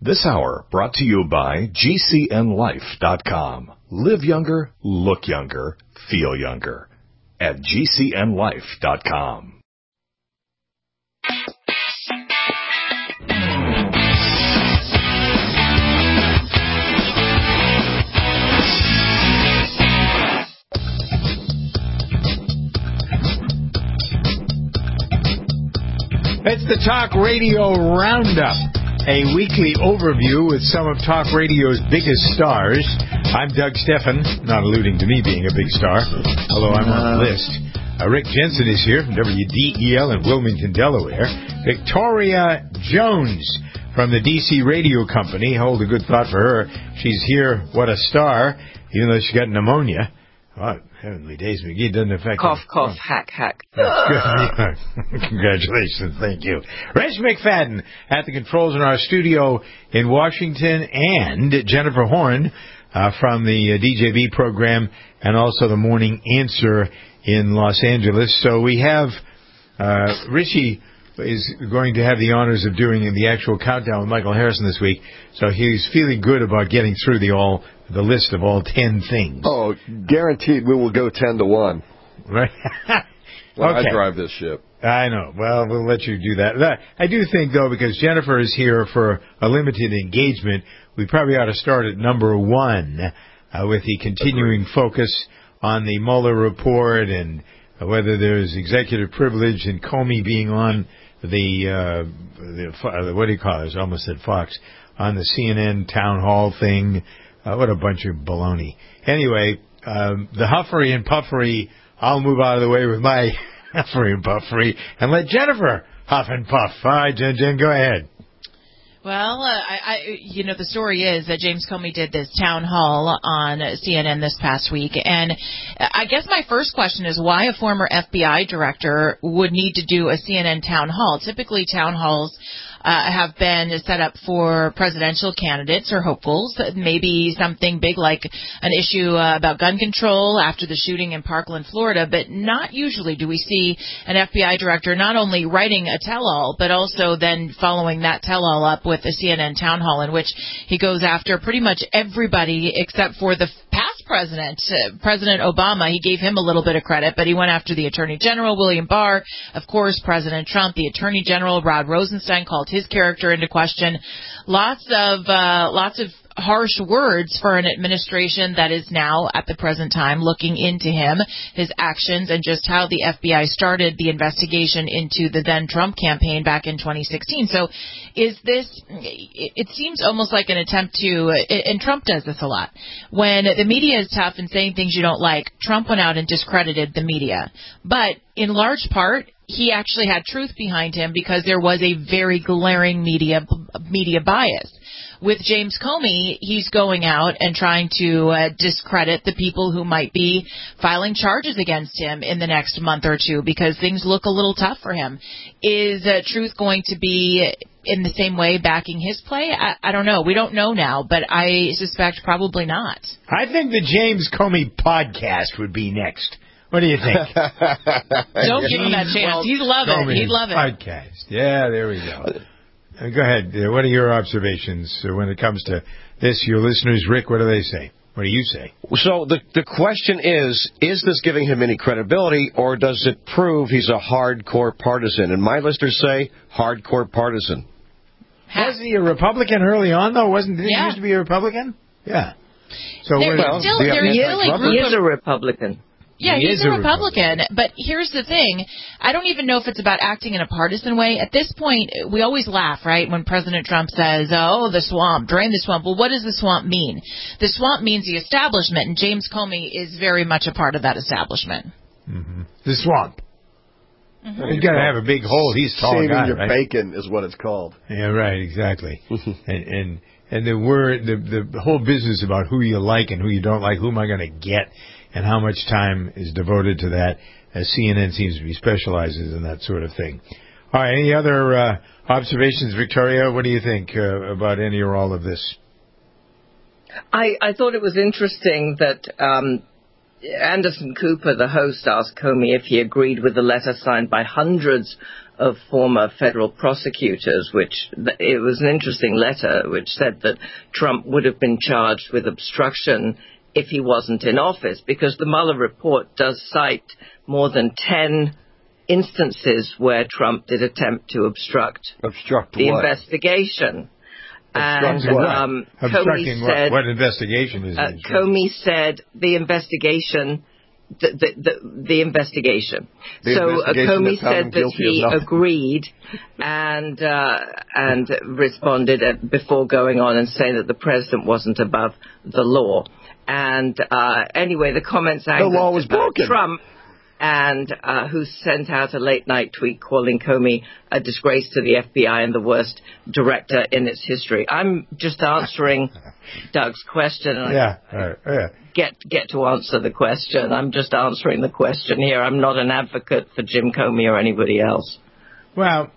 This hour brought to you by GCNLife.com. Live younger, look younger, feel younger. At GCNLife.com. It's the Talk Radio Roundup, a weekly overview with some of Talk Radio's biggest stars. I'm Doug Steffen, not alluding to me being a big star, although I'm on the list. Rick Jensen is here from WDEL in Wilmington, Delaware. Victoria Jones from the DC Radio Company. Hold a good thought for her. She's here, what a star, even though she got pneumonia. Oh, heavenly days, McGee, doesn't affect cough, cough, hack. That's good. Congratulations, thank you. Reg McFadden at the controls in our studio in Washington, and Jennifer Horn from the DJB program and also the Morning Answer in Los Angeles. So we have Richie is going to have the honors of doing the actual countdown with Michael Harrison this week, so he's feeling good about getting through the list of all 10 things. Oh, guaranteed we will go 10-1. Right. Well, Okay. I drive this ship. I know. Well, we'll let you do that. I do think, though, because Jennifer is here for a limited engagement, we probably ought to start at number 1 with the continuing focus on the Mueller report and whether there's executive privilege and Comey being on the what do you call it? I almost said Fox, on the CNN town hall thing. What a bunch of baloney. Anyway, the huffery and puffery, I'll move out of the way with my huffery and puffery and let Jennifer huff and puff. All right, Jen, go ahead. Well, the story is that James Comey did this town hall on CNN this past week, and I guess my first question is why a former FBI director would need to do a CNN town hall. Typically, town halls have been set up for presidential candidates or hopefuls, maybe something big like an issue about gun control after the shooting in Parkland, Florida, but not usually do we see an FBI director not only writing a tell-all, but also then following that tell-all up with a CNN town hall in which he goes after pretty much everybody except for the past president, President Obama. He gave him a little bit of credit, but he went after the Attorney General, William Barr, of course, President Trump, the Attorney General, Rod Rosenstein, called his character into question. Lots of harsh words for an administration that is now, at the present time, looking into him, his actions, and just how the FBI started the investigation into the then Trump campaign back in 2016. So is this, it seems almost like an attempt to, and Trump does this a lot, when the media is tough and saying things you don't like, Trump went out and discredited the media. But in large part, he actually had truth behind him because there was a very glaring media bias. With James Comey, he's going out and trying to discredit the people who might be filing charges against him in the next month or two because things look a little tough for him. Is truth going to be in the same way backing his play? I don't know. We don't know now, but I suspect probably not. I think the James Comey podcast would be next. What do you think? Don't give him that chance. He'd love it. He'd love it. Podcast. Yeah, there we go. Go ahead. What are your observations when it comes to this? Your listeners, Rick, what do they say? What do you say? So the question is this giving him any credibility, or does it prove he's a hardcore partisan? And my listeners say hardcore partisan. Was he a Republican early on, though? Didn't he used to be a Republican? Yeah. So he is a Republican. Yeah, he's a Republican. But here's the thing. I don't even know if it's about acting in a partisan way. At this point, we always laugh, right, when President Trump says, oh, the swamp, drain the swamp. Well, what does the swamp mean? The swamp means the establishment, and James Comey is very much a part of that establishment. Mm-hmm. The swamp. Mm-hmm. He's got to have a big hole. He's tall Saving guy, your right? bacon is what it's called. Yeah, right, exactly. and the whole business about who you like and who you don't like, who am I going to get, and how much time is devoted to that, as CNN seems to be specializes in that sort of thing. All right, any other observations, Victoria? What do you think about any or all of this? I thought it was interesting that Anderson Cooper, the host, asked Comey if he agreed with the letter signed by hundreds of former federal prosecutors, it was an interesting letter which said that Trump would have been charged with obstruction if he wasn't in office, because the Mueller report does cite more than 10 instances where Trump did attempt to obstruct the investigation. Obstructing what investigation is it? Comey said the investigation. The investigation. Comey said that he agreed and responded before going on and saying that the president wasn't above the law. And anyway, the comments angered the law was broken. Trump, and who sent out a late-night tweet calling Comey a disgrace to the FBI and the worst director in its history. I'm just answering Doug's question. Get to answer the question. I'm just answering the question here. I'm not an advocate for Jim Comey or anybody else. Well,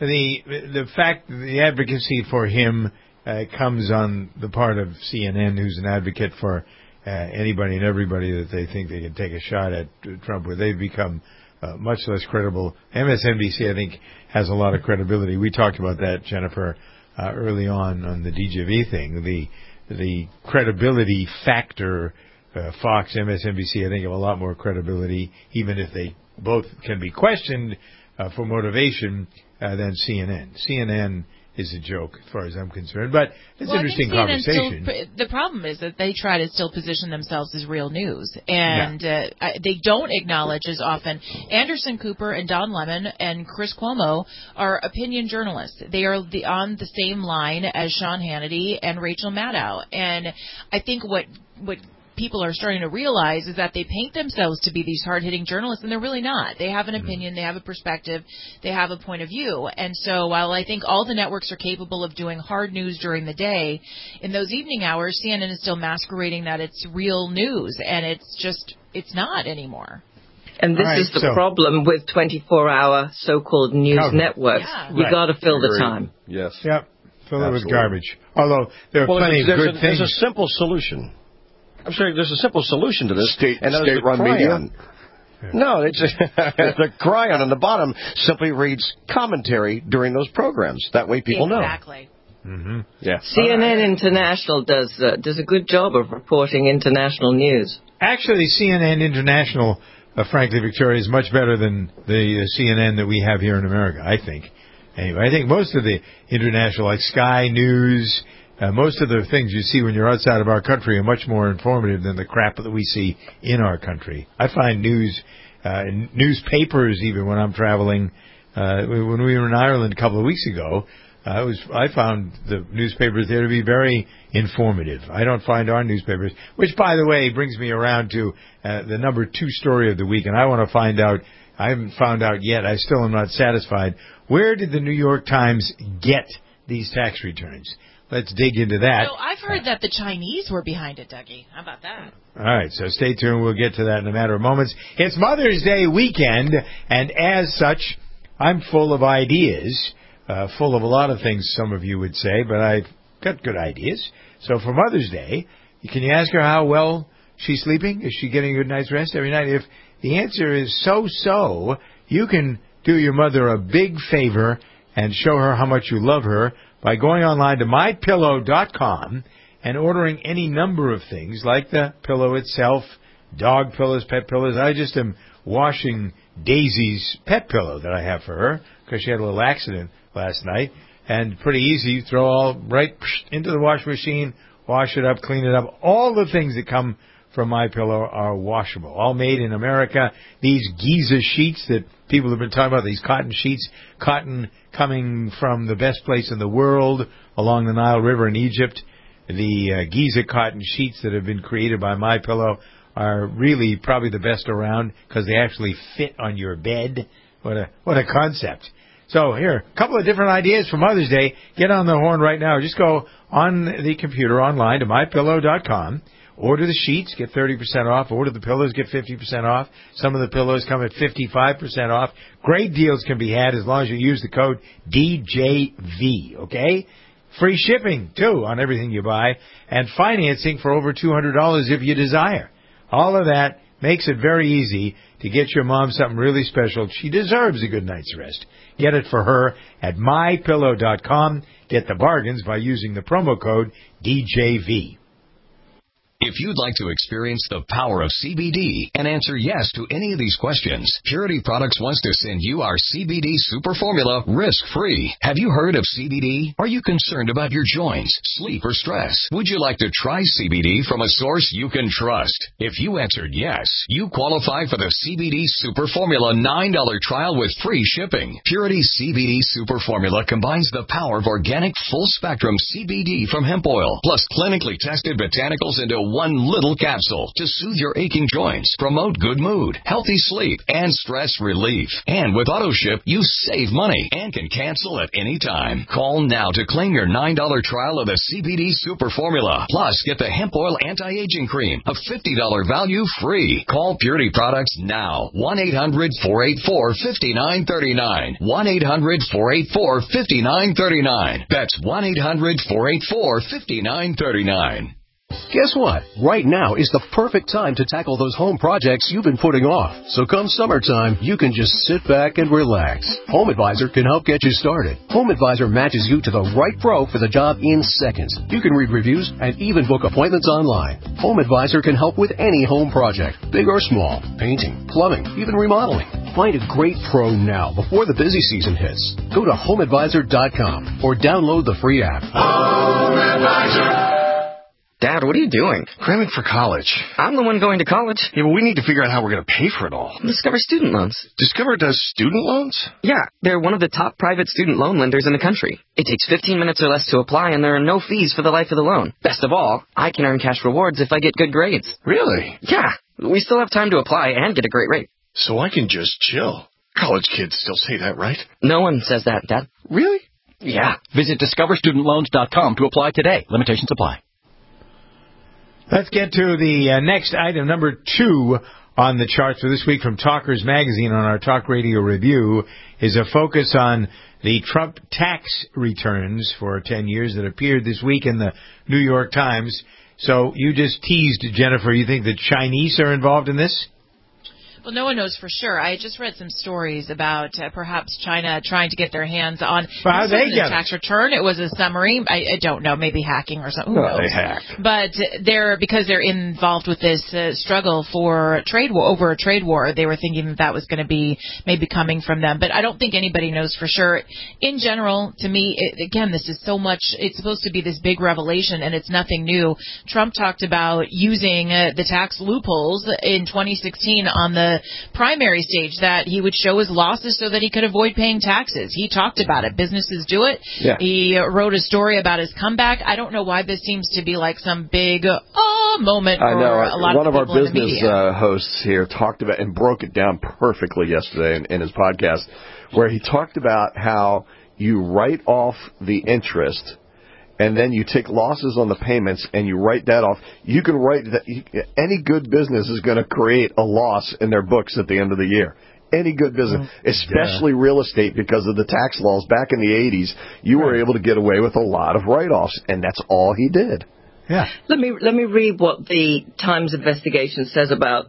the fact the advocacy for him comes on the part of CNN, who's an advocate for anybody and everybody that they think they can take a shot at Trump with. They've become much less credible. MSNBC, I think, has a lot of credibility. We talked about that, Jennifer, early on the DJV thing. The credibility factor, Fox, MSNBC, I think, have a lot more credibility, even if they both can be questioned for motivation, than CNN. CNN is a joke as far as I'm concerned, but it's an interesting conversation. The problem is that they try to still position themselves as real news, and they don't acknowledge as often. Anderson Cooper and Don Lemon and Chris Cuomo are opinion journalists. They are on the same line as Sean Hannity and Rachel Maddow, and I think what people are starting to realize is that they paint themselves to be these hard-hitting journalists, and they're really not. They have an opinion, they have a perspective, they have a point of view. And so while I think all the networks are capable of doing hard news during the day, in those evening hours, CNN is still masquerading that it's real news, and it's not anymore. And this is the problem with 24-hour so-called news networks. Yeah. You got to fill the time. Yes. Yep. Fill it with garbage. Although there are plenty of good things. There's a simple solution. I'm sorry, there's a simple solution to this. State-run media? No, it's the cryon on the bottom simply reads commentary during those programs. That way people know. Exactly. Mm-hmm. Yeah. CNN International does a good job of reporting international news. Actually, CNN International, frankly, Victoria, is much better than the CNN that we have here in America, I think. Anyway, I think most of the international, like Sky News, most of the things you see when you're outside of our country are much more informative than the crap that we see in our country. I find newspapers, even when I'm traveling, when we were in Ireland a couple of weeks ago, I found the newspapers there to be very informative. I don't find our newspapers, which, by the way, brings me around to the number 2 story of the week, and I want to find out. I haven't found out yet. I still am not satisfied. Where did the New York Times get these tax returns? Let's dig into that. So I've heard that the Chinese were behind it, Dougie. How about that? All right, so stay tuned. We'll get to that in a matter of moments. It's Mother's Day weekend, and as such, I'm full of ideas, full of a lot of things, some of you would say, but I've got good ideas. So for Mother's Day, can you ask her how well she's sleeping? Is she getting a good night's rest every night? If the answer is so, you can do your mother a big favor and show her how much you love her by going online to MyPillow.com and ordering any number of things, like the pillow itself, dog pillows, pet pillows. I just am washing Daisy's pet pillow that I have for her because she had a little accident last night. And pretty easy, you throw all right into the washing machine, wash it up, clean it up. All the things that come from MyPillow are washable, all made in America. These Giza sheets that people have been talking about, these cotton sheets, cotton coming from the best place in the world along the Nile River in Egypt. The Giza cotton sheets that have been created by MyPillow are really probably the best around because they actually fit on your bed. What a concept. So here, a couple of different ideas for Mother's Day. Get on the horn right now. Just go on the computer online to MyPillow.com. Order the sheets, get 30% off. Order the pillows, get 50% off. Some of the pillows come at 55% off. Great deals can be had as long as you use the code DJV, okay? Free shipping, too, on everything you buy. And financing for over $200 if you desire. All of that makes it very easy to get your mom something really special. She deserves a good night's rest. Get it for her at mypillow.com. Get the bargains by using the promo code DJV. If you'd like to experience the power of CBD and answer yes to any of these questions, Purity Products wants to send you our CBD Super Formula risk-free. Have you heard of CBD? Are you concerned about your joints, sleep, or stress? Would you like to try CBD from a source you can trust? If you answered yes, you qualify for the CBD Super Formula $9 trial with free shipping. Purity CBD Super Formula combines the power of organic full-spectrum CBD from hemp oil, plus clinically tested botanicals into one little capsule to soothe your aching joints, promote good mood, healthy sleep, and stress relief. And with AutoShip, you save money and can cancel at any time. Call now to claim your $9 trial of the CBD Super Formula. Plus, get the hemp oil anti-aging cream, a $50 value free. Call Purity Products now. 1-800-484-5939. 1-800-484-5939. That's 1-800-484-5939. Guess what? Right now is the perfect time to tackle those home projects you've been putting off. So come summertime, you can just sit back and relax. Home Advisor can help get you started. Home Advisor matches you to the right pro for the job in seconds. You can read reviews and even book appointments online. Home Advisor can help with any home project, big or small, painting, plumbing, even remodeling. Find a great pro now before the busy season hits. Go to homeadvisor.com or download the free app. Home Advisor. Dad, what are you doing? Cramming for college. I'm the one going to college. Yeah, but we need to figure out how we're going to pay for it all. Discover Student Loans. Discover does student loans? Yeah, they're one of the top private student loan lenders in the country. It takes 15 minutes or less to apply, and there are no fees for the life of the loan. Best of all, I can earn cash rewards if I get good grades. Really? Yeah, we still have time to apply and get a great rate. So I can just chill. College kids still say that, right? No one says that, Dad. Really? Yeah. Visit discoverstudentloans.com to apply today. Limitations apply. Let's get to the next item, number 2 on the chart for this week from Talkers Magazine on our Talk Radio Review is a focus on the Trump tax returns for 10 years that appeared this week in the New York Times. So you just teased, Jennifer, you think the Chinese are involved in this? Well, no one knows for sure. I just read some stories about perhaps China trying to get their hands on the tax return. It was a summary. I don't know, maybe hacking or something. No, they hack. But because they're involved with this struggle for trade war, over a trade war, they were thinking that was going to be maybe coming from them. But I don't think anybody knows for sure. In general, to me, again, this is so much. It's supposed to be this big revelation, and it's nothing new. Trump talked about using the tax loopholes in 2016 on the primary stage, that he would show his losses so that he could avoid paying taxes. He talked about it. Businesses do it. Yeah. He wrote a story about his comeback. I don't know why this seems to be like some big moment for a lot One of of our people in the business media. hosts here talked about and broke it down perfectly yesterday in his podcast, where he talked about how you write off the interest and then you take losses on the payments and you write that off. You can write that any good business is going to create a loss in their books at the end of the year. Any good business, especially real estate, because of the tax laws back in the 80s, you were able to get away with a lot of write-offs, and that's all he did. Yeah. Let me read what the Times investigation says about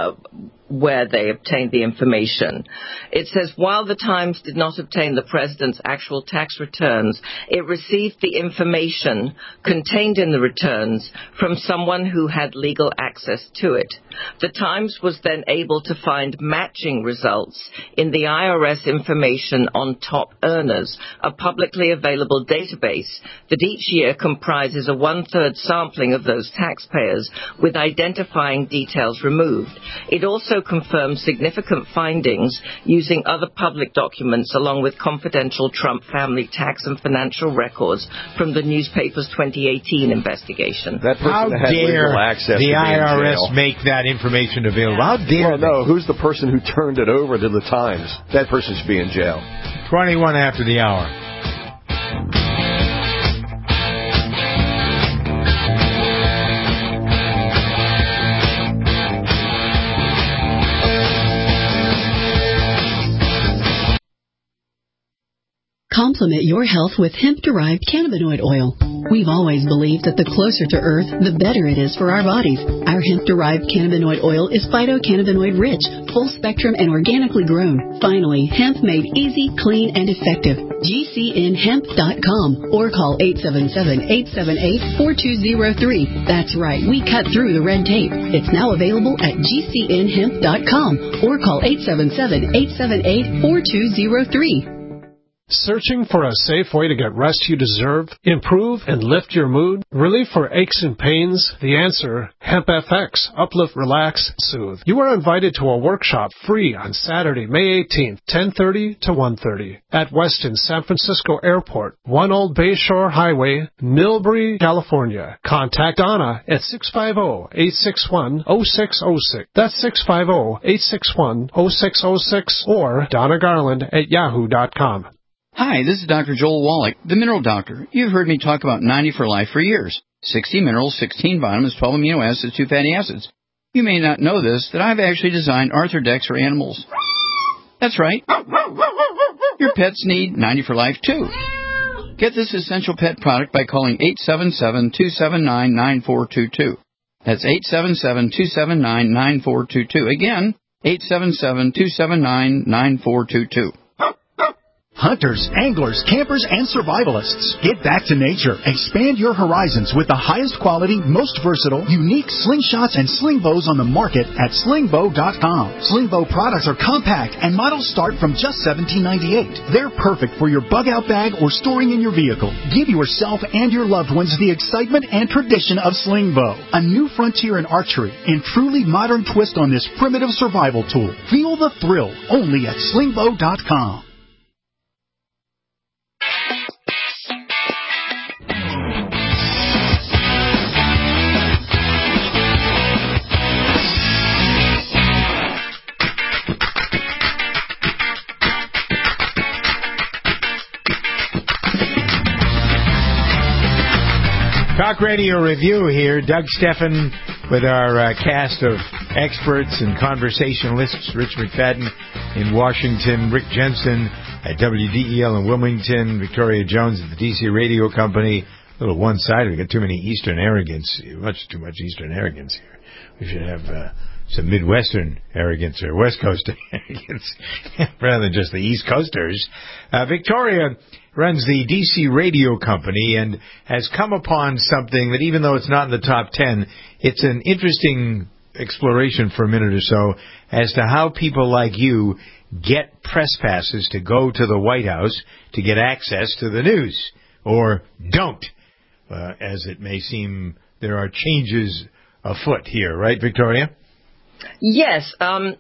where they obtained the information. It says, while the Times did not obtain the president's actual tax returns, it received the information contained in the returns from someone who had legal access to it. The Times was then able to find matching results in the IRS information on top earners, a publicly available database that each year comprises a 1/3 sampling of those taxpayers with identifying details removed. It also confirmed significant findings using other public documents along with confidential Trump family tax and financial records from the newspaper's 2018 investigation. That person How had dare legal access the to be in IRS jail. make that information available? How dare Well, no, who's the person who turned it over to the Times? That person should be in jail. 21 after the hour. Complement your health with hemp-derived cannabinoid oil. We've always believed that the closer to Earth, the better it is for our bodies. Our hemp-derived cannabinoid oil is phytocannabinoid rich, full spectrum, and organically grown. Finally, hemp made easy, clean, and effective. GCNhemp.com or call 877-878-4203. That's right, we cut through the red tape. It's now available at GCNhemp.com or call 877-878-4203. Searching for a safe way to get rest you deserve, improve and lift your mood, relief for aches and pains? The answer, Hemp FX, Uplift, Relax, Soothe. You are invited to a workshop free on Saturday, May 18th, 10:30 to 1:30 at Westin San Francisco Airport, 1 Old Bayshore Highway, Millbury, California. Contact Donna at 650-861-0606. That's 650-861-0606 or Donna Garland at yahoo.com. Hi, this is Dr. Joel Wallach, the Mineral Doctor. You've heard me talk about 90 for Life for years. 60 minerals, 16 vitamins, 12 amino acids, 2 fatty acids. You may not know this, that I've actually designed Arthrodex for animals. That's right. Your pets need 90 for Life, too. Get this essential pet product by calling 877-279-9422. That's 877-279-9422. Again, 877-279-9422. Hunters, anglers, campers, and survivalists. Get back to nature. Expand your horizons with the highest quality, most versatile, unique slingshots and sling bows on the market at slingbow.com. Slingbow products are compact and models start from just $17.98. They're perfect for your bug out bag or storing in your vehicle. Give yourself and your loved ones the excitement and tradition of Slingbow, a new frontier in archery and truly modern twist on this primitive survival tool. Feel the thrill only at slingbow.com. Talk Radio Review here. Doug Steffen with our cast of experts and conversationalists. Rich McFadden in Washington, Rick Jensen at WDEL in Wilmington, Victoria Jones at the DC Radio Company. A little one-sided. We've got too many Eastern arrogance. Much too much Eastern arrogance here. We should have some Midwestern arrogance or West Coast arrogance rather than just the East Coasters. Victoria runs the DC Radio Company and has come upon something that, even though it's not in the top 10, it's an interesting exploration for a minute or so as to how people like you get press passes to go to the White House to get access to the news, or don't. As it may seem, there are changes afoot here, right, Victoria? Yes, and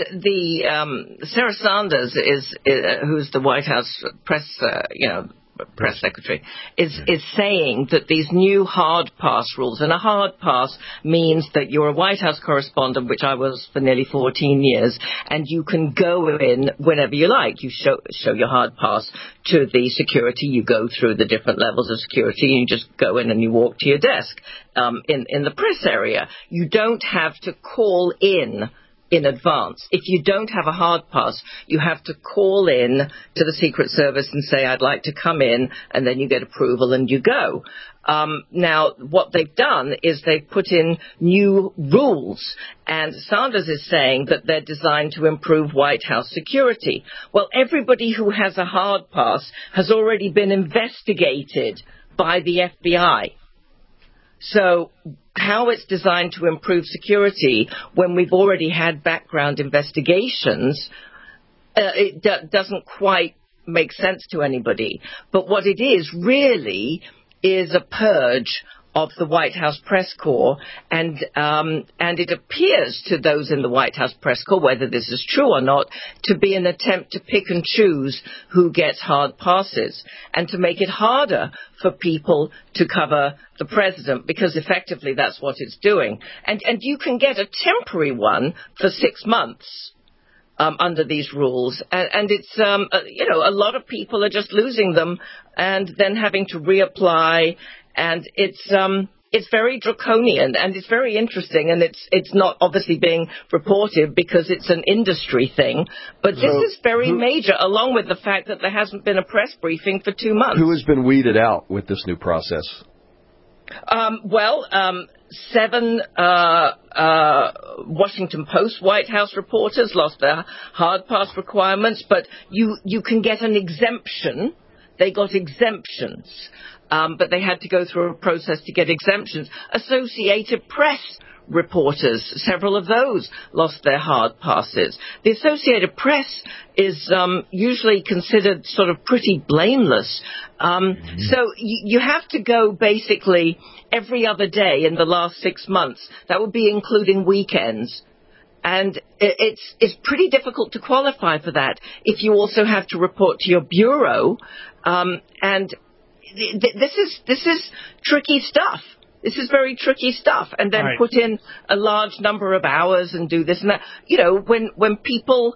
the Sarah Sanders who's the White House press secretary, is saying that these new hard pass rules, and a hard pass means that you're a White House correspondent, which I was for nearly 14 years, and you can go in whenever you like. You show your hard pass to the security. You go through the different levels of security, and you just go in and you walk to your desk in the press area. You don't have to call in advance. If you don't have a hard pass, you have to call in to the Secret Service and say, I'd like to come in, and then you get approval and you go. Now, what they've done is they've put in new rules, and Sanders is saying that they're designed to improve White House security. Well, everybody who has a hard pass has already been investigated by the FBI. So how it's designed to improve security when we've already had background investigations, it doesn't quite make sense to anybody. But what it is really is a purge of the White House press corps, and it appears to those in the White House press corps, whether this is true or not, to be an attempt to pick and choose who gets hard passes and to make it harder for people to cover the president, because effectively that's what it's doing. And you can get a temporary one for 6 months. Under these rules, and it's a lot of people are just losing them and then having to reapply, and it's it's very draconian, and it's very interesting, and it's not obviously being reported because it's an industry thing, but this is very major, along with the fact that there hasn't been a press briefing for 2 months. Who has been weeded out with this new process? 7 Washington Post White House reporters lost their hard pass requirements, but you can get an exemption. They got exemptions, but they had to go through a process to get exemptions. Associated Press reporters, several of those lost their hard passes. The Associated Press is usually considered sort of pretty blameless. So you have to go basically every other day in the last 6 months. That would be including weekends. And it's pretty difficult to qualify for that if you also have to report to your bureau. And this is tricky stuff. This is very tricky stuff. And then put in a large number of hours and do this and that. When people,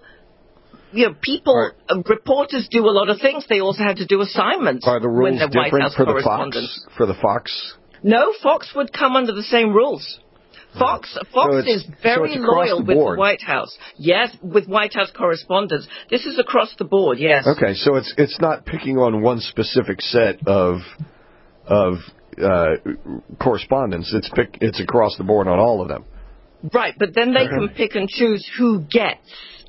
reporters do a lot of things. They also have to do assignments. Are the rules when different White House for the Fox? No, Fox would come under the same rules. Fox is very loyal with the White House. Yes, with White House correspondents. This is across the board, yes. Okay, so it's not picking on one specific set of correspondence. It's across the board on all of them. Right, but then they can pick and choose who gets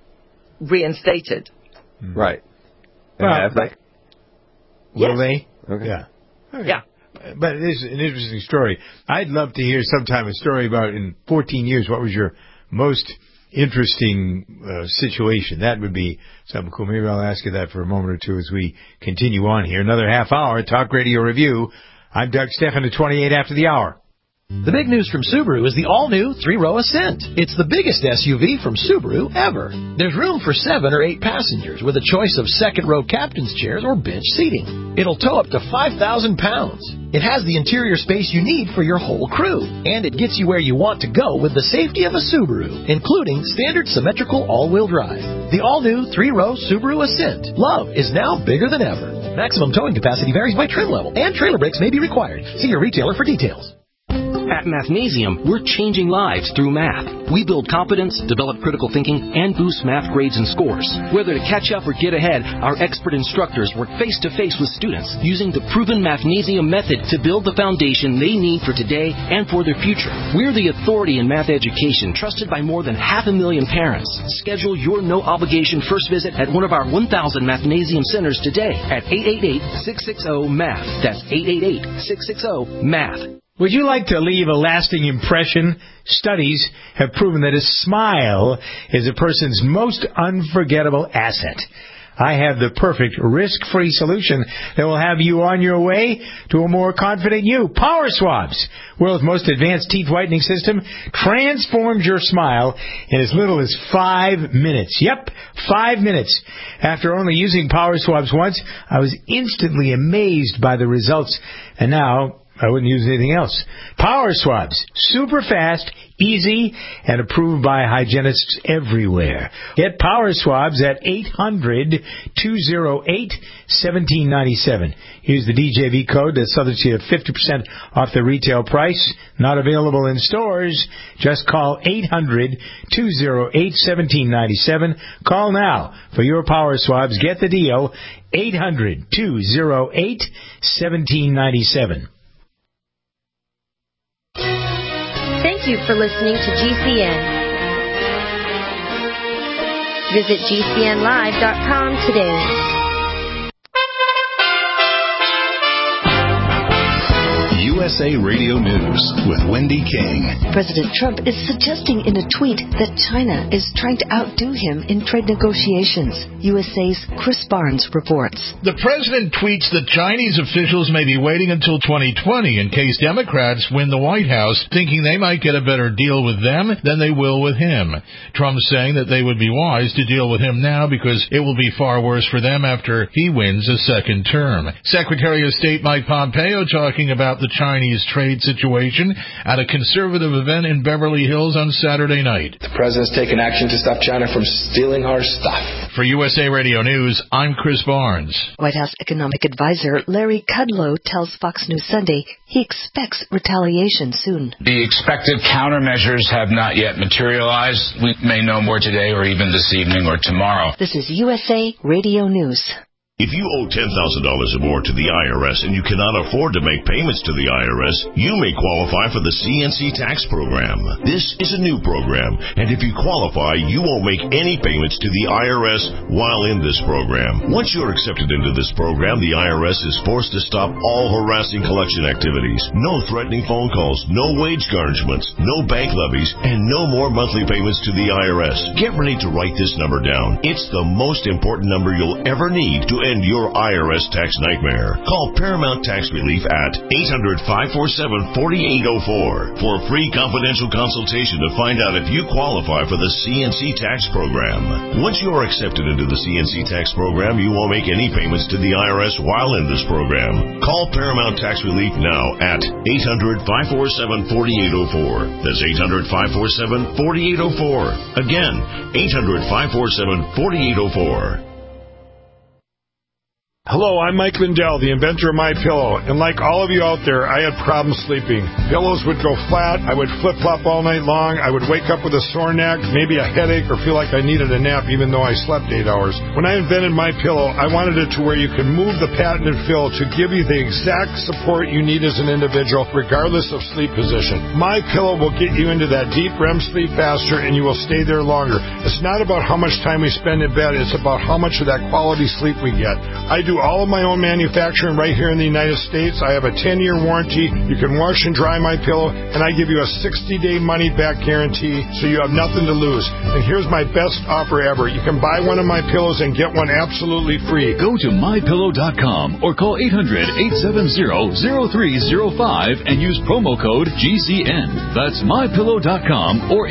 reinstated. Right. Well, have they? Will they? Okay. Yeah. Okay. Yeah. But it is an interesting story. I'd love to hear sometime a story about, in 14 years, what was your most interesting situation. That would be something cool. Maybe I'll ask you that for a moment or two as we continue on here. Another half hour, Talk Radio Review. I'm Doug Stephan at 28 after the hour. The big news from Subaru is the all-new 3-row Ascent. It's the biggest SUV from Subaru ever. There's room for 7 or 8 passengers with a choice of second-row captain's chairs or bench seating. It'll tow up to 5,000 pounds. It has the interior space you need for your whole crew. And it gets you where you want to go with the safety of a Subaru, including standard symmetrical all-wheel drive. The all-new 3-row Subaru Ascent. Love is now bigger than ever. Maximum towing capacity varies by trim level, and trailer brakes may be required. See your retailer for details. At Mathnasium, we're changing lives through math. We build competence, develop critical thinking, and boost math grades and scores. Whether to catch up or get ahead, our expert instructors work face-to-face with students using the proven Mathnasium method to build the foundation they need for today and for their future. We're the authority in math education, trusted by more than 500,000 parents. Schedule your no-obligation first visit at one of our 1,000 Mathnasium centers today at 888-660-MATH. That's 888-660-MATH. Would you like to leave a lasting impression? Studies have proven that a smile is a person's most unforgettable asset. I have the perfect risk-free solution that will have you on your way to a more confident you. Power Swabs, world's most advanced teeth whitening system, transforms your smile in as little as 5 minutes. Yep, 5 minutes. After only using Power Swabs once, I was instantly amazed by the results. And now I wouldn't use anything else. Power Swabs, super fast, easy, and approved by hygienists everywhere. Get Power Swabs at 800-208-1797. Use the DJV code that subjects you to 50% off the retail price. Not available in stores. Just call 800-208-1797. Call now for your Power Swabs. Get the deal. 800-208-1797. Thank you for listening to GCN. Visit GCNlive.com today. USA Radio News with Wendy King. President Trump is suggesting in a tweet that China is trying to outdo him in trade negotiations. USA's Chris Barnes reports. The president tweets that Chinese officials may be waiting until 2020 in case Democrats win the White House, thinking they might get a better deal with them than they will with him. Trump's saying that they would be wise to deal with him now because it will be far worse for them after he wins a second term. Secretary of State Mike Pompeo talking about the Chinese trade situation at a conservative event in Beverly Hills on Saturday night. The president's taken action to stop China from stealing our stuff. For USA Radio News, I'm Chris Barnes. White House Economic Advisor Larry Kudlow tells Fox News Sunday he expects retaliation soon. The expected countermeasures have not yet materialized. We may know more today or even this evening or tomorrow. This is USA Radio News. If you owe $10,000 or more to the IRS and you cannot afford to make payments to the IRS, you may qualify for the CNC tax program. This is a new program, and if you qualify, you won't make any payments to the IRS while in this program. Once you're accepted into this program, the IRS is forced to stop all harassing collection activities. No threatening phone calls, no wage garnishments, no bank levies, and no more monthly payments to the IRS. Get ready to write this number down. It's the most important number you'll ever need to end your IRS tax nightmare. Call Paramount Tax Relief at 800-547-4804 for a free confidential consultation to find out if you qualify for the CNC tax program. Once you are accepted into the CNC tax program, you won't make any payments to the IRS while in this program. Call Paramount Tax Relief now at 800-547-4804. That's 800-547-4804. Again, 800-547-4804. Hello, I'm Mike Lindell, the inventor of MyPillow, and like all of you out there, I had problems sleeping. Pillows would go flat, I would flip-flop all night long, I would wake up with a sore neck, maybe a headache, or feel like I needed a nap even though I slept 8 hours. When I invented MyPillow, I wanted it to where you can move the patented fill to give you the exact support you need as an individual, regardless of sleep position. MyPillow will get you into that deep REM sleep faster, and you will stay there longer. It's not about how much time we spend in bed, it's about how much of that quality sleep we get. I do all of my own manufacturing right here in the United States. I have a 10-year warranty. You can wash and dry my pillow, and I give you a 60-day money-back guarantee, so you have nothing to lose. And here's my best offer ever. You can buy one of my pillows and get one absolutely free. Go to MyPillow.com or call 800-870-0305 and use promo code GCN. That's MyPillow.com or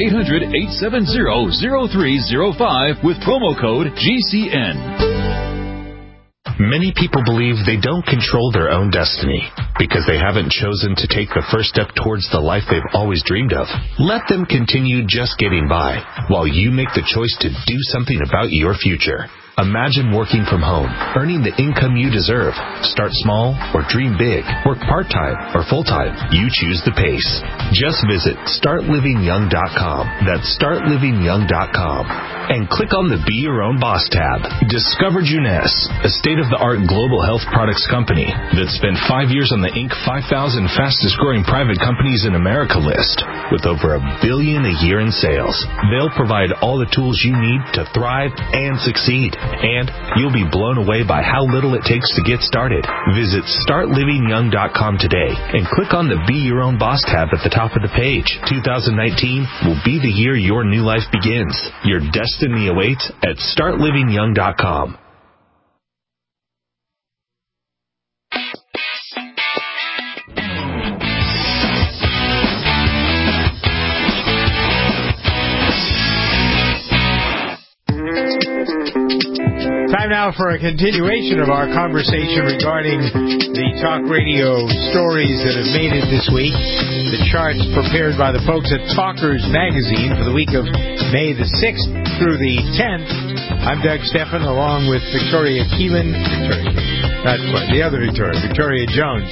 800-870-0305 with promo code GCN. Many people believe they don't control their own destiny because they haven't chosen to take the first step towards the life they've always dreamed of. Let them continue just getting by while you make the choice to do something about your future. Imagine working from home, earning the income you deserve. Start small or dream big. Work part-time or full-time. You choose the pace. Just visit StartLivingYoung.com. That's StartLivingYoung.com. And click on the Be Your Own Boss tab. Discover Juness, a state-of-the-art global health products company that spent 5 years on the Inc. 5,000 fastest-growing private companies in America list with over $1 billion a year in sales. They'll provide all the tools you need to thrive and succeed. And you'll be blown away by how little it takes to get started. Visit StartLivingYoung.com today and click on the Be Your Own Boss tab at the top of the page. 2019 will be the year your new life begins. Your destiny awaits at StartLivingYoung.com. Time now for a continuation of our conversation regarding the talk radio stories that have made it this week. The charts prepared by the folks at Talkers Magazine for the week of May the 6th through the 10th. I'm Doug Stephan along with Victoria Keelan. Victoria Jones.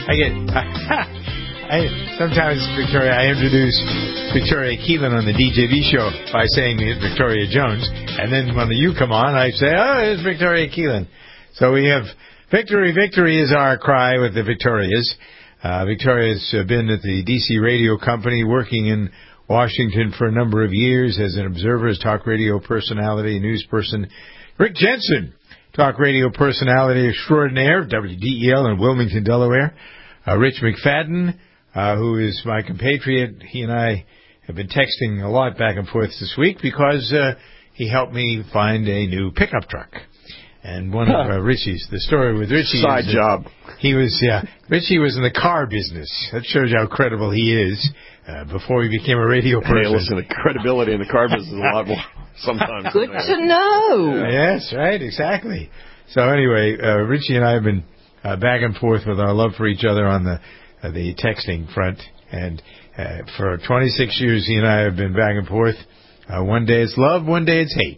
Sometimes, Victoria, I introduce Victoria Keelan on the DJV show by saying Victoria Jones, and then when you come on, I say, it's Victoria Keelan. So we have victory, victory is our cry with the Victorias. Victoria's been at the DC Radio Company, working in Washington for a number of years as an observer, as talk radio personality, news person. Rick Jensen, talk radio personality extraordinaire, WDEL in Wilmington, Delaware. Rich McFadden, who is my compatriot. He and I have been texting a lot back and forth this week because he helped me find a new pickup truck. And one of Richie's, the story with Richie. Side job. Richie was in the car business. That shows you how credible he is before he became a radio person. Hey, listen, the credibility in the car business is a lot more sometimes. Good to know. Yes, right, exactly. So anyway, Richie and I have been back and forth with our love for each other on the texting front, and for 26 years he and I have been back and forth. One day it's love, one day it's hate,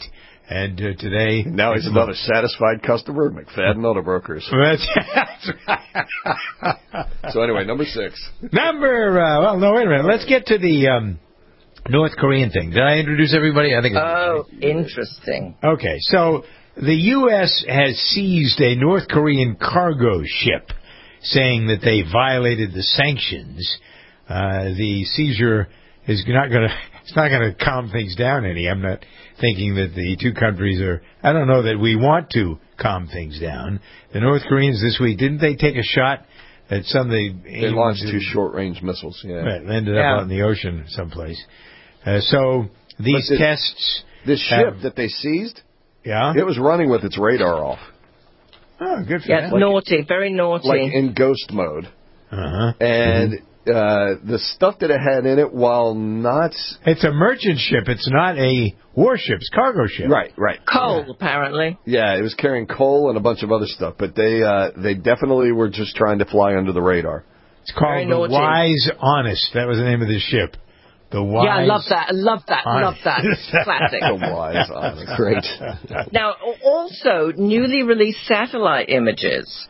And today... Now he's another satisfied customer, McFadden Auto Brokers. That's right. So anyway, number 6. Wait a minute. Let's get to the North Korean thing. Did I introduce everybody? I think. Interesting. Okay, so the U.S. has seized a North Korean cargo ship, saying that they violated the sanctions. The seizure is not going to calm things down any. I'm not thinking that the two countries are... I don't know that we want to calm things down. The North Koreans this week, didn't they take a shot at something... They launched 2 short-range missiles, yeah. Right, ended up out in the ocean someplace. So these tests... This ship that they seized, it was running with its radar off. Oh, good for them. Naughty, very naughty. Like in ghost mode. And... the stuff that it had in it, while not... It's a merchant ship. It's not a warship. It's cargo ship. Right. Coal, apparently. Yeah, it was carrying coal and a bunch of other stuff, but they definitely were just trying to fly under the radar. It's called the Wise Honest. That was the name of the ship. The Wise... Yeah, I love that. Classic. The Wise Honest. Great. Now, also, newly released satellite images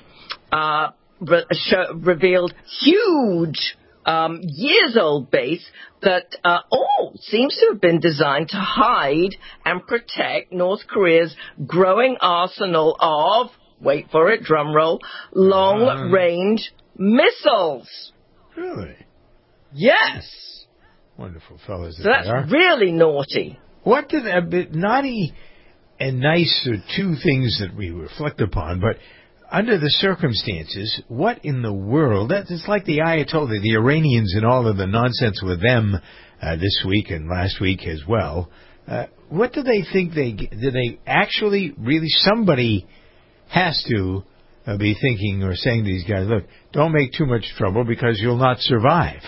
revealed huge... years-old base that seems to have been designed to hide and protect North Korea's growing arsenal of, wait for it, drum roll, long-range missiles. Really? Yes. Wonderful fellows. So that's really naughty. What did naughty and nice are two things that we reflect upon, but under the circumstances, what in the world? It's like the Ayatollah, the Iranians, and all of the nonsense with them this week and last week as well. What do they think do they actually really? Somebody has to be thinking or saying to these guys, look, don't make too much trouble because you'll not survive.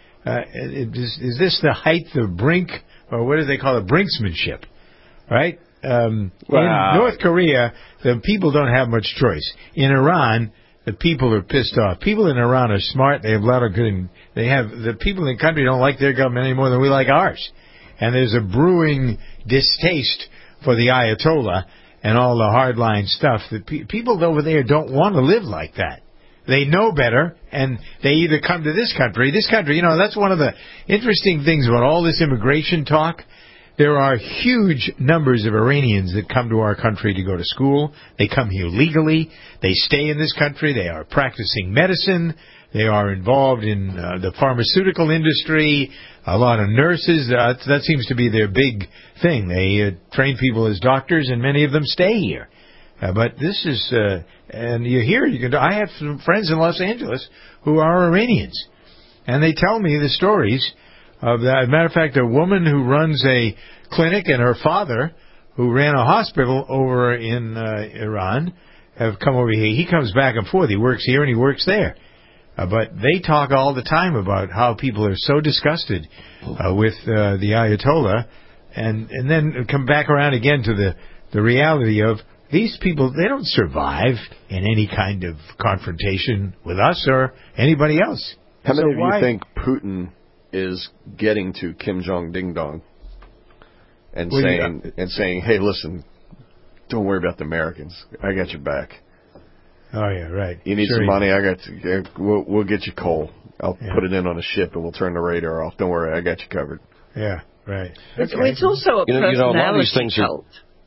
Is this the height of brink, or what do they call it, brinksmanship, right? In North Korea, the people don't have much choice. In Iran, the people are pissed off. People in Iran are smart. They have a lot of good. The people in the country don't like their government any more than we like ours. And there's a brewing distaste for the Ayatollah and all the hardline stuff. That people over there don't want to live like that. They know better, and they either come to this country. This country, that's one of the interesting things about all this immigration talk. There are huge numbers of Iranians that come to our country to go to school. They come here legally. They stay in this country. They are practicing medicine. They are involved in the pharmaceutical industry. A lot of nurses. That seems to be their big thing. They train people as doctors, and many of them stay here. But this is, and you hear, I have some friends in Los Angeles who are Iranians, and they tell me the stories of that. As a matter of fact, a woman who runs a clinic and her father, who ran a hospital over in Iran, have come over here. He comes back and forth. He works here and he works there. But they talk all the time about how people are so disgusted with the Ayatollah, and then come back around again to the reality of these people. They don't survive in any kind of confrontation with us or anybody else. How many of you think Putin is getting to Kim Jong Ding Dong and saying, hey, listen, don't worry about the Americans. I got your back. Oh yeah, right. You need some money? We'll get you coal. I'll put it in on a ship and we'll turn the radar off. Don't worry, I got you covered. Yeah, right. It's also a personality a lot of these things cult.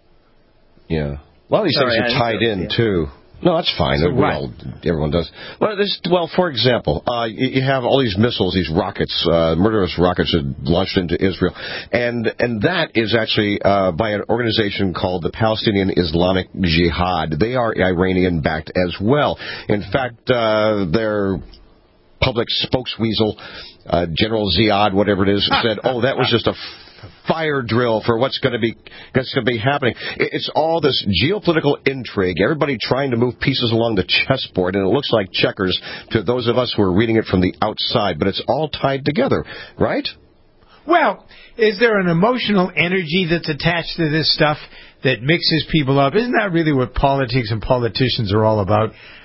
A lot of these things are tied in too. No, that's fine. So everyone does. Well, for example, you have all these missiles, these rockets, murderous rockets that launched into Israel, and that is actually by an organization called the Palestinian Islamic Jihad. They are Iranian-backed as well. In fact, their public spokesweasel, General Ziad, whatever it is, said, "Oh, that was just a fire drill for what's going to be happening." It's all this geopolitical intrigue, everybody trying to move pieces along the chessboard, and it looks like checkers to those of us who are reading it from the outside, but it's all tied together, right? Well, is there an emotional energy that's attached to this stuff that mixes people up? Isn't that really what politics and politicians are all about?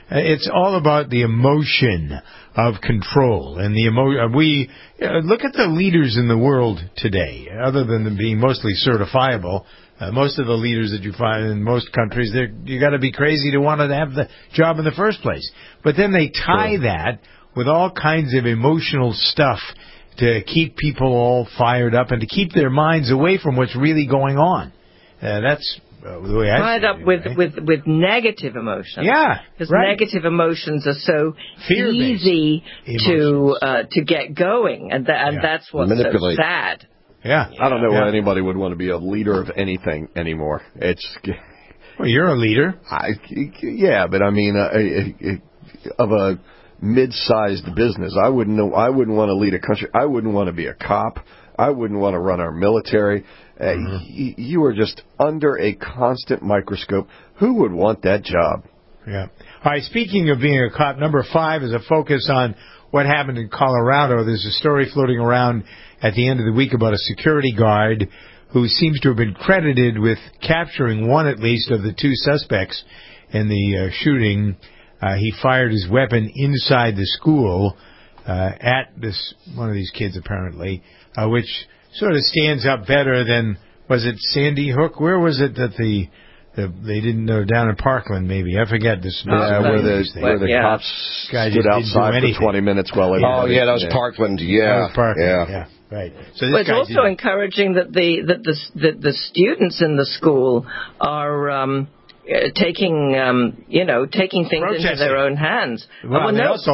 It's all about the emotion of control and the we look at the leaders in the world today. Other than them being mostly certifiable, most of the leaders that you find in most countries, you got to be crazy to want to have the job in the first place. But then they tie that with all kinds of emotional stuff to keep people all fired up and to keep their minds away from what's really going on. That's the way I tied up with negative emotions. Yeah, because negative emotions are so easy to get going, and that's what's so sad. Yeah, I don't know why anybody would want to be a leader of anything anymore. Well, you're a leader. But I mean, of a mid-sized business, I wouldn't want to lead a country. I wouldn't want to be a cop. I wouldn't want to run our military. You are just under a constant microscope. Who would want that job? Yeah. All right, speaking of being a cop, number 5 is a focus on what happened in Colorado. There's a story floating around at the end of the week about a security guard who seems to have been credited with capturing one, at least, of the 2 suspects in the shooting. He fired his weapon inside the school at one of these kids, apparently, which sort of stands up better than, was it Sandy Hook? Where was it that they didn't know, down in Parkland, maybe? I forget this. Where the cops stood outside for 20 minutes while they... Oh, yeah, that was Parkland. Yeah. Yeah. Right. So it's also encouraging that the students in the school are taking things into their own hands. Well,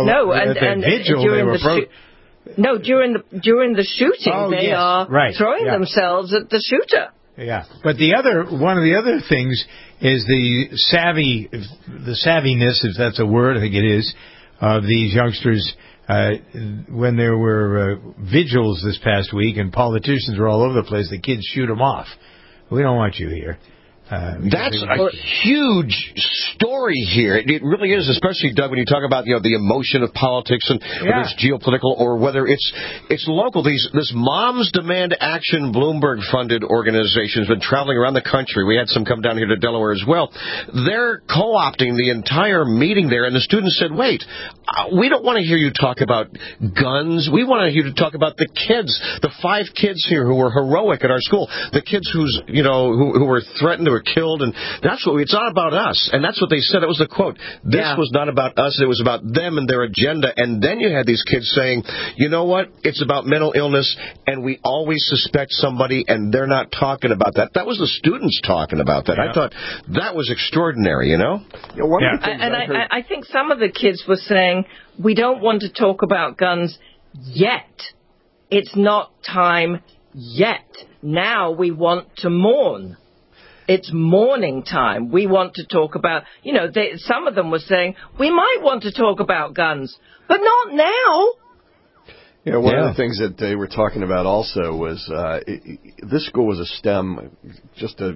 during the shooting, they are throwing themselves at the shooter. Yeah, but one of the other things is the savviness, if that's a word, I think it is, of these youngsters. When there were vigils this past week and politicians were all over the place, the kids shoot them off. We don't want you here. That's a huge story here. It really is, especially, Doug, when you talk about the emotion of politics and whether it's geopolitical or whether it's local. This Moms Demand Action Bloomberg-funded organization has been traveling around the country. We had some come down here to Delaware as well. They're co-opting the entire meeting there, and the students said, wait, we don't want to hear you talk about guns. We want to hear you talk about the kids, the 5 kids here who were heroic at our school, the kids who were threatened or killed, and that's what it's not about us. And that's what they said. That was the quote. This was not about us. It was about them and their agenda. And then you had these kids saying, you know what? It's about mental illness, and we always suspect somebody, and they're not talking about that. That was the students talking about that. I thought that was extraordinary, I think some of the kids were saying, we don't want to talk about guns yet. It's not time yet. Now we want to mourn. It's mourning time. We want to talk about, some of them were saying, we might want to talk about guns, but not now. One of the things that they were talking about also was this school was a STEM, just a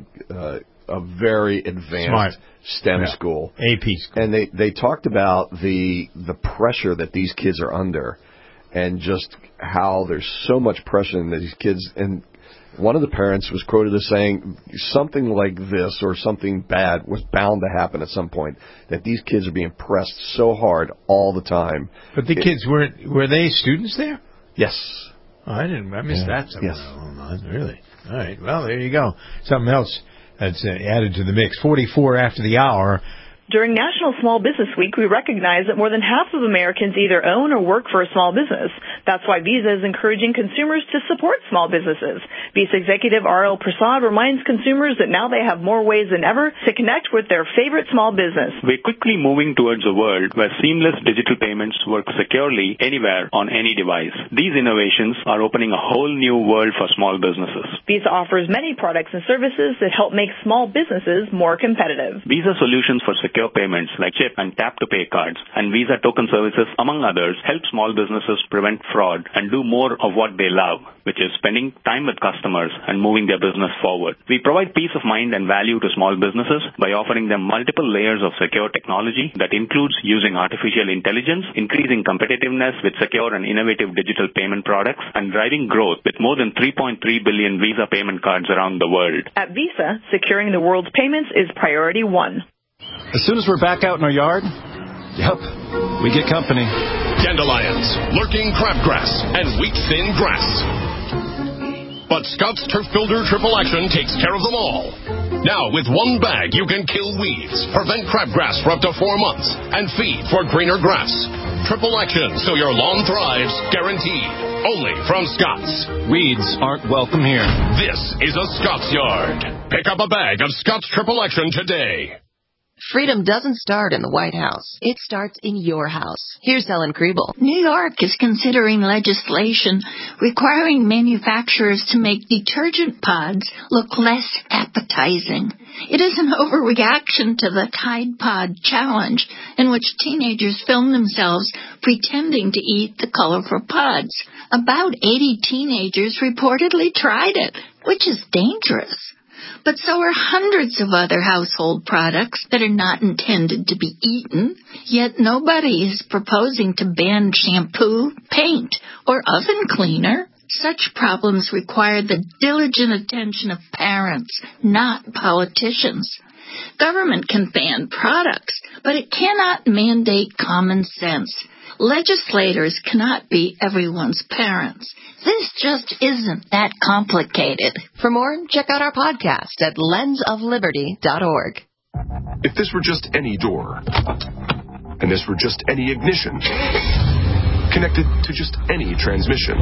very advanced STEM school. AP school. And they talked about the pressure that these kids are under and just how there's so much pressure in these kids. And one of the parents was quoted as saying something like this, or something bad was bound to happen at some point, that these kids are being pressed so hard all the time. But the kids were they students there? Yes. Oh, I missed that somewhere. Yes. Oh, really? All right. Well, there you go. Something else that's added to the mix. 44 after the hour. During National Small Business Week, we recognize that more than half of Americans either own or work for a small business. That's why Visa is encouraging consumers to support small businesses. Visa executive R.L. Prasad reminds consumers that now they have more ways than ever to connect with their favorite small business. We're quickly moving towards a world where seamless digital payments work securely anywhere on any device. These innovations are opening a whole new world for small businesses. Visa offers many products and services that help make small businesses more competitive. Visa solutions for secure payments like chip and tap-to-pay cards and Visa token services, among others, help small businesses prevent fraud and do more of what they love, which is spending time with customers and moving their business forward. We provide peace of mind and value to small businesses by offering them multiple layers of secure technology that includes using artificial intelligence, increasing competitiveness with secure and innovative digital payment products, and driving growth with more than 3.3 billion Visa payment cards around the world. At Visa, securing the world's payments is priority 1. As soon as we're back out in our yard, Yep, we get company. Dandelions, lurking crabgrass, and wheat-thin grass. But Scott's Turf Builder Triple Action takes care of them all. Now, with one bag, you can kill weeds, prevent crabgrass for up to 4 months, and feed for greener grass. Triple Action, so your lawn thrives, guaranteed. Only from Scott's. Weeds aren't welcome here. This is a Scott's Yard. Pick up a bag of Scott's Triple Action today. Freedom doesn't start in the White House. It starts in your house. Here's Ellen Kriebel. New York is considering legislation requiring manufacturers to make detergent pods look less appetizing. It is an overreaction to the Tide Pod Challenge, in which teenagers film themselves pretending to eat the colorful pods. About 80 teenagers reportedly tried it, which is dangerous. But so are hundreds of other household products that are not intended to be eaten, yet nobody is proposing to ban shampoo, paint, or oven cleaner. Such problems require the diligent attention of parents, not politicians. Government can ban products, but it cannot mandate common sense. Legislators cannot be everyone's parents. This just isn't that complicated. For more, check out our podcast at lensofliberty.org. If this were just any door, and this were just any ignition, connected to just any transmission,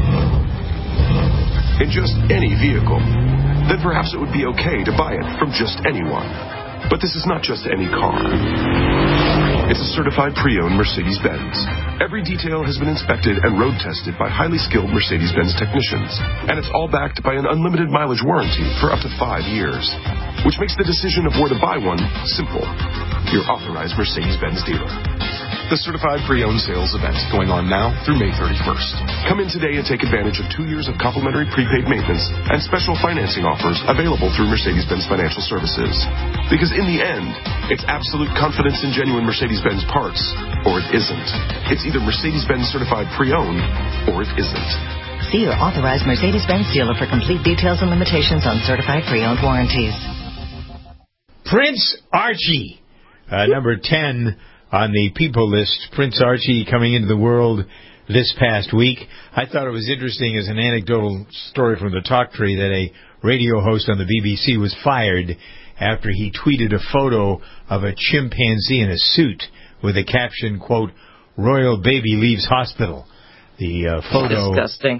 in just any vehicle, then perhaps it would be okay to buy it from just anyone. But this is not just any car. It's a certified pre-owned Mercedes-Benz. Every detail has been inspected and road tested by highly skilled Mercedes-Benz technicians. And it's all backed by an unlimited mileage warranty for up to 5 years. Which makes the decision of where to buy one simple. Your authorized Mercedes-Benz dealer. The certified pre-owned sales event going on now through May 31st. Come in today and take advantage of 2 years of complimentary prepaid maintenance and special financing offers available through Mercedes-Benz Financial Services. Because in the end, it's absolute confidence in genuine Mercedes-Benz parts, or it isn't. It's either Mercedes-Benz certified pre-owned, or it isn't. See your authorized Mercedes-Benz dealer for complete details and limitations on certified pre-owned warranties. Prince Archie, number 10 on the People list. Prince Archie coming into the world this past week. I thought it was interesting as an anecdotal story from the talk tree that a radio host on the BBC was fired after he tweeted a photo of a chimpanzee in a suit with a caption, quote, "Royal baby leaves hospital." The photo... Disgusting.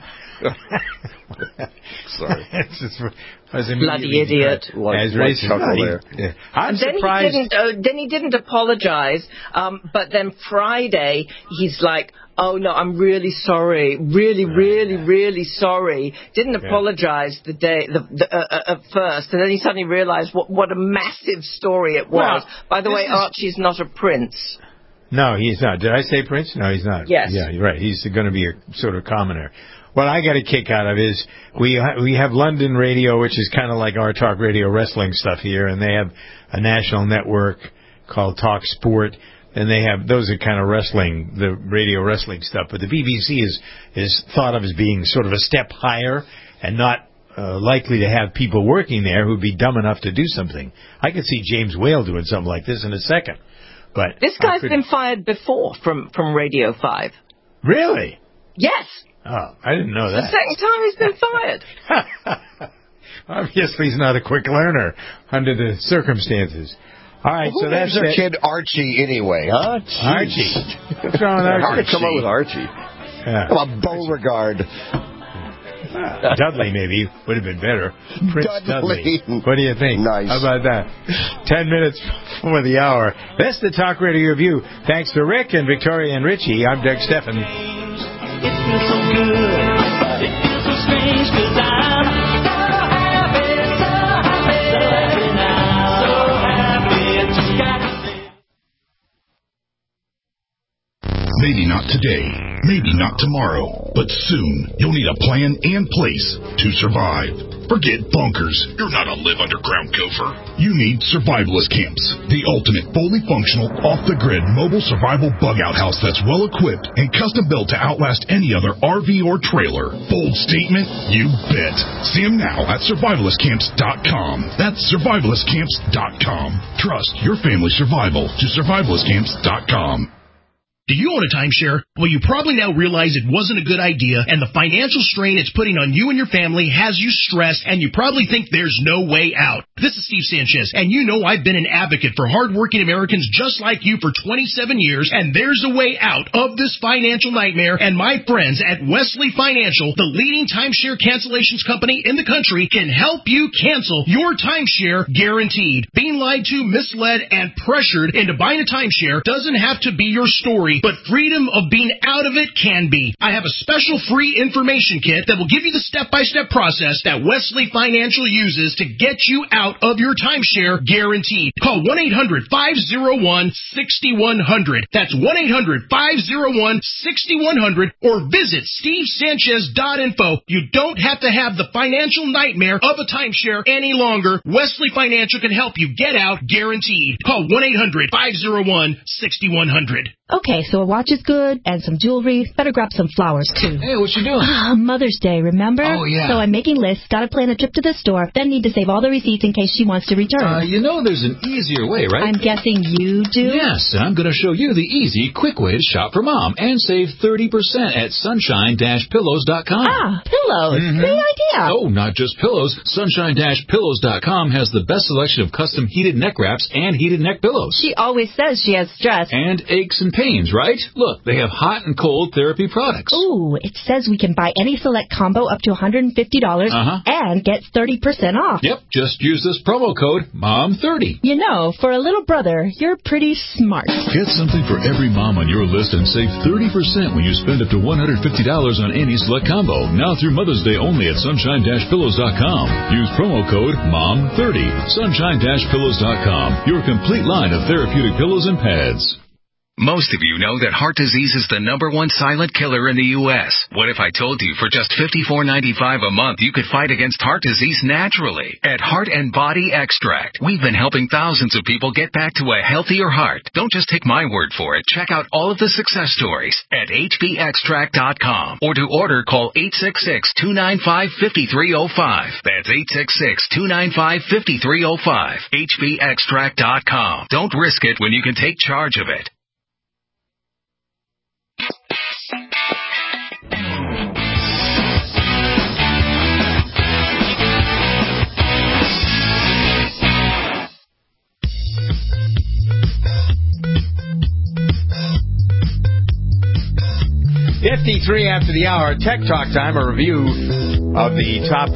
Sorry. Bloody idiot. I'm surprised. Then he didn't apologize. But then Friday, he's like, "Oh no, I'm really sorry, really sorry." Didn't apologize the day at first, and then he suddenly realized what a massive story it was. Well, by the way, Archie's not a prince. No, he's not. Did I say prince? No, he's not. Yes. Yeah, you're right. He's going to be a sort of commoner. What I got a kick out of is we have London radio, which is kind of like our talk radio wrestling stuff here, and they have a national network called Talk Sport, and they have those are kind of wrestling, the radio wrestling stuff. But the BBC is thought of as being sort of a step higher and not likely to have people working there who'd be dumb enough to do something. I could see James Whale doing something like this in a second. But this guy's been fired before from Radio 5. Really? Yes. Oh, I didn't know that. The second time he's been fired. Obviously, he's not a quick learner under the circumstances. All right, well, so that's our kid Archie anyway, huh? Jeez. Archie. What's wrong with Archie? Hard to come up with Archie. Yeah. How about Beauregard? Dudley, maybe, would have been better. Prince Dudley. What do you think? Nice. How about that? 10 minutes before the hour. That's the Talk Radio Review. Thanks to Rick and Victoria and Richie. I'm Doug Steffen. It feels so good, but it feels so strange, 'cause I'm so happy now, so happy, just gotta say. Maybe not today, maybe not tomorrow, but soon you'll need a plan and place to survive. Forget bunkers. You're not a live underground gopher. You need survivalist camps, the ultimate fully functional, off-the-grid mobile survival bug-out house that's well-equipped and custom-built to outlast any other RV or trailer. Bold statement? You bet. See them now at survivalistcamps.com. That's survivalistcamps.com. Trust your family's survival to survivalistcamps.com. Do you own a timeshare? Well, you probably now realize it wasn't a good idea, and the financial strain it's putting on you and your family has you stressed, and you probably think there's no way out. This is Steve Sanchez, and you know I've been an advocate for hardworking Americans just like you for 27 years, and there's a way out of this financial nightmare, and my friends at Wesley Financial, the leading timeshare cancellations company in the country, can help you cancel your timeshare guaranteed. Being lied to, misled, and pressured into buying a timeshare doesn't have to be your story, but freedom of being out of it can be. I have a special free information kit that will give you the step-by-step process that Wesley Financial uses to get you out of your timeshare guaranteed. Call 1-800-501-6100. That's 1-800-501-6100 or visit stevesanchez.info. You don't have to have the financial nightmare of a timeshare any longer. Wesley Financial can help you get out guaranteed. Call 1-800-501-6100. Okay, so a watch is good, and some jewelry. Better grab some flowers, too. Hey, what you doing? Mother's Day, remember? Oh, yeah. So I'm making lists, gotta plan a trip to the store, then need to save all the receipts in case she wants to return. You know there's an easier way, right? I'm guessing you do? Yes, and I'm going to show you the easy, quick way to shop for Mom and save 30% at sunshine-pillows.com. Pillows. Great idea. Oh, not just pillows. Sunshine-pillows.com has the best selection of custom heated neck wraps and heated neck pillows. She always says she has stress. And aches and pains, right? Look, they have hot and cold therapy products. Ooh, it says we can buy any select combo up to $150 and get 30% off. Yep, just use this promo code MOM30. You know, for a little brother, you're pretty smart. Get something for every mom on your list and save 30% when you spend up to $150 on any select combo. Now through Mother's Day only at sunshine-pillows.com. Use promo code MOM30. Sunshine-pillows.com. Your complete line of therapeutic pillows and pads. Most of you know that heart disease is the #1 silent killer in the U.S. What if I told you for just $54.95 a month you could fight against heart disease naturally? At Heart and Body Extract, we've been helping thousands of people get back to a healthier heart. Don't just take my word for it. Check out all of the success stories at hbextract.com. Or to order, call 866-295-5305. That's 866-295-5305. hbextract.com. Don't risk it when you can take charge of it. .53 after the hour, Tech Talk time, a review of the top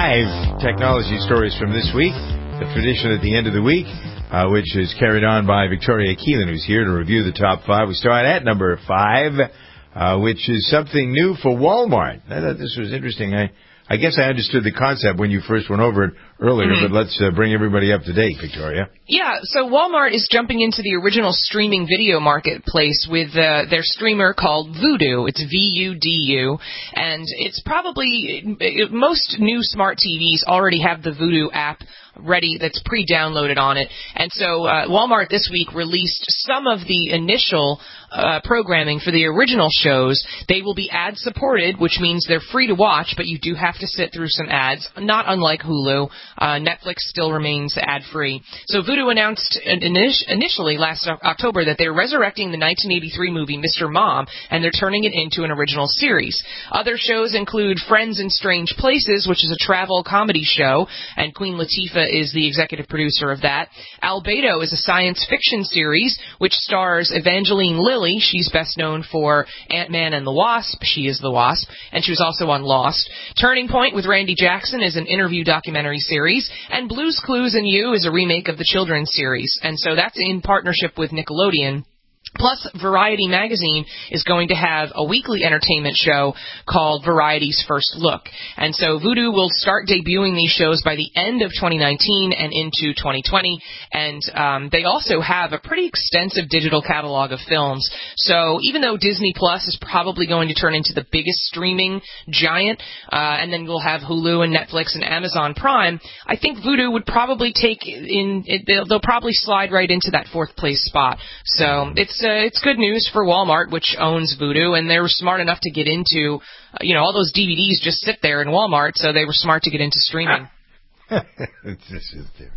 5 technology stories from this week, the tradition at the end of the week, which is carried on by Victoria Keelan, who's here to review the top 5. We start at number 5, which is something new for Walmart. I thought this was interesting. I guess I understood the concept when you first went over it earlier, but let's bring everybody up to date, Victoria. Yeah, so Walmart is jumping into the original streaming video marketplace with their streamer called Vudu. It's VUDU, and it's probably most new smart TVs already have the Vudu app ready that's pre-downloaded on it. And so Walmart this week released some of the initial programming for the original shows. They will be ad-supported, which means they're free to watch, but you do have to sit through some ads, not unlike Hulu. Netflix still remains ad-free. So Vudu announced initially last October that they're resurrecting the 1983 movie Mr. Mom, and they're turning it into an original series. Other shows include Friends in Strange Places, which is a travel comedy show, and Queen Latifah is the executive producer of that. Albedo is a science fiction series which stars Evangeline Lilly. She's best known for Ant-Man and the Wasp. She is the Wasp, and she was also on Lost. Turning Point with Randy Jackson is an interview documentary series, and Blue's Clues and You is a remake of the children's series, and so that's in partnership with Nickelodeon. Plus, Variety Magazine is going to have a weekly entertainment show called Variety's First Look. And so Vudu will start debuting these shows by the end of 2019 and into 2020. And they also have a pretty extensive digital catalog of films. So even though Disney Plus is probably going to turn into the biggest streaming giant, and then we'll have Hulu and Netflix and Amazon Prime, I think Vudu would probably they'll probably slide right into that 4th place spot. So it's good news for Walmart, which owns Vudu, and they were smart enough to get into, all those DVDs just sit there in Walmart, so they were smart to get into streaming.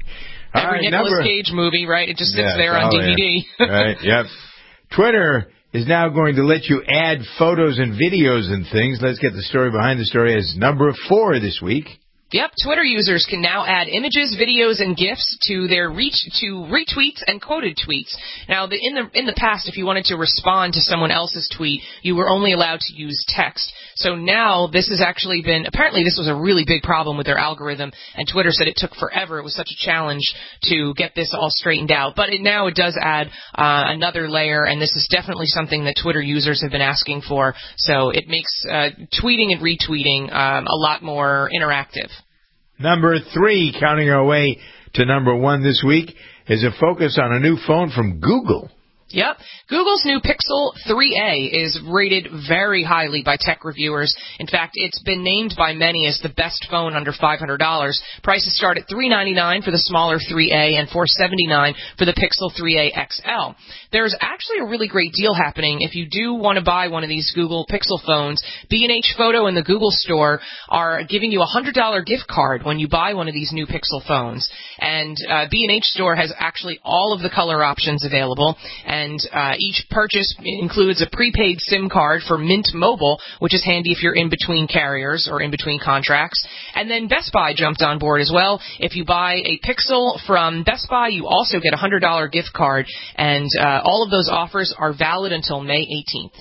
Every Nicolas Cage movie, right? It just sits there on DVD. Right, yep. Twitter is now going to let you add photos and videos and things. Let's get the story behind the story as number 4 this week. Yep, Twitter users can now add images, videos, and GIFs to their retweets and quoted tweets. Now, in the past, if you wanted to respond to someone else's tweet, you were only allowed to use text. So now this has actually been, apparently this was a really big problem with their algorithm, and Twitter said it took forever. It was such a challenge to get this all straightened out. But now it does add another layer, and this is definitely something that Twitter users have been asking for. So it makes tweeting and retweeting a lot more interactive. Number 3, counting our way to number 1 this week, is a focus on a new phone from Google. Yep. Google's new Pixel 3a is rated very highly by tech reviewers. In fact, it's been named by many as the best phone under $500. Prices start at $399 for the smaller 3a and $479 for the Pixel 3a XL. There's actually a really great deal happening if you do want to buy one of these Google Pixel phones. B&H Photo and the Google Store are giving you a $100 gift card when you buy one of these new Pixel phones. And B&H Store has actually all of the color options available. And each purchase includes a prepaid SIM card for Mint Mobile, which is handy if you're in between carriers or in between contracts. And then Best Buy jumped on board as well. If you buy a Pixel from Best Buy, you also get a $100 gift card. And all of those offers are valid until May 18th.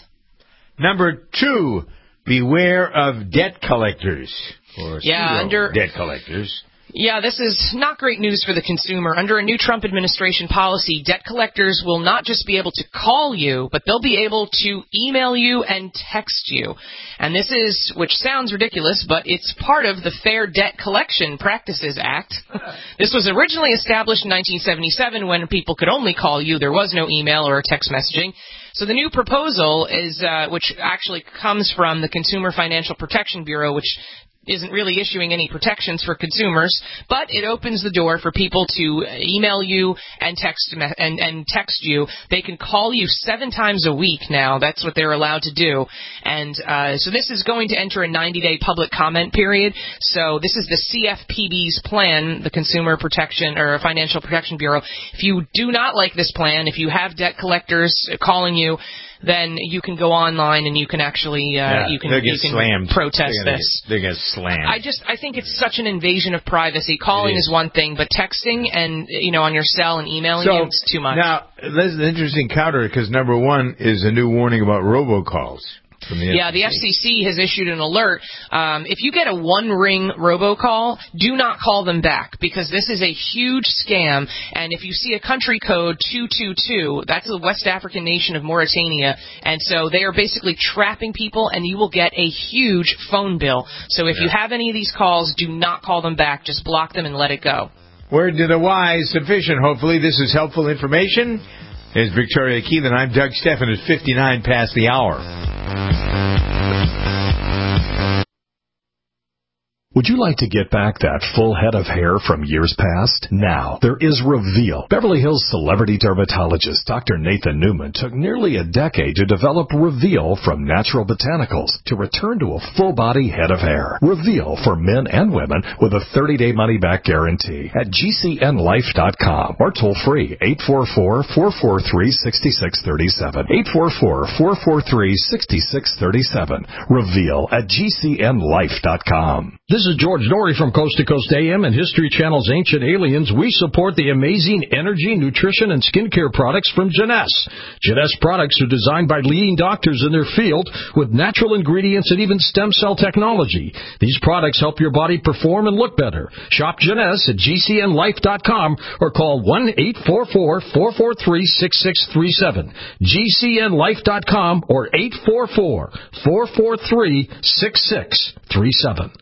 Number 2, beware of debt collectors. Or debt collectors. Yeah, this is not great news for the consumer. Under a new Trump administration policy, debt collectors will not just be able to call you, but they'll be able to email you and text you. And this is, which sounds ridiculous, but it's part of the Fair Debt Collection Practices Act. This was originally established in 1977 when people could only call you. There was no email or text messaging. So the new proposal is, which actually comes from the Consumer Financial Protection Bureau, which isn't really issuing any protections for consumers, but it opens the door for people to email you and text you. They can call you 7 times a week now. That's what they're allowed to do. And so this is going to enter a 90-day public comment period. So this is the CFPB's plan, the Consumer Protection or Financial Protection Bureau. If you do not like this plan, if you have debt collectors calling you, then you can go online and you can actually you can protest this. They get slammed. I think it's such an invasion of privacy. Calling is one thing, but texting and on your cell and emailing you, it's too much. Now, this is an interesting counter because number 1 is a new warning about robocalls. The FCC has issued an alert. If you get a one-ring robocall, do not call them back because this is a huge scam. And if you see a country code 222, that's the West African nation of Mauritania. And so they are basically trapping people, and you will get a huge phone bill. So if you have any of these calls, do not call them back. Just block them and let it go. Word to the wise, sufficient. Hopefully this is helpful information. There's Victoria Keelan. I'm Doug Stephan at 59 past the hour. Would you like to get back that full head of hair from years past? Now, there is Reveal. Beverly Hills celebrity dermatologist Dr. Nathan Newman took nearly a decade to develop Reveal from natural botanicals to return to a full-body head of hair. Reveal for men and women with a 30-day money-back guarantee at GCNlife.com or toll-free 844-443-6637. 844-443-6637. Reveal at GCNlife.com. This is George Norrie from Coast to Coast AM and History Channel's Ancient Aliens. We support the amazing energy, nutrition, and skincare products from Jeunesse. Jeunesse products are designed by leading doctors in their field with natural ingredients and even stem cell technology. These products help your body perform and look better. Shop Jeunesse at GCNlife.com or call 1-844-443-6637. GCNlife.com or 844-443-6637.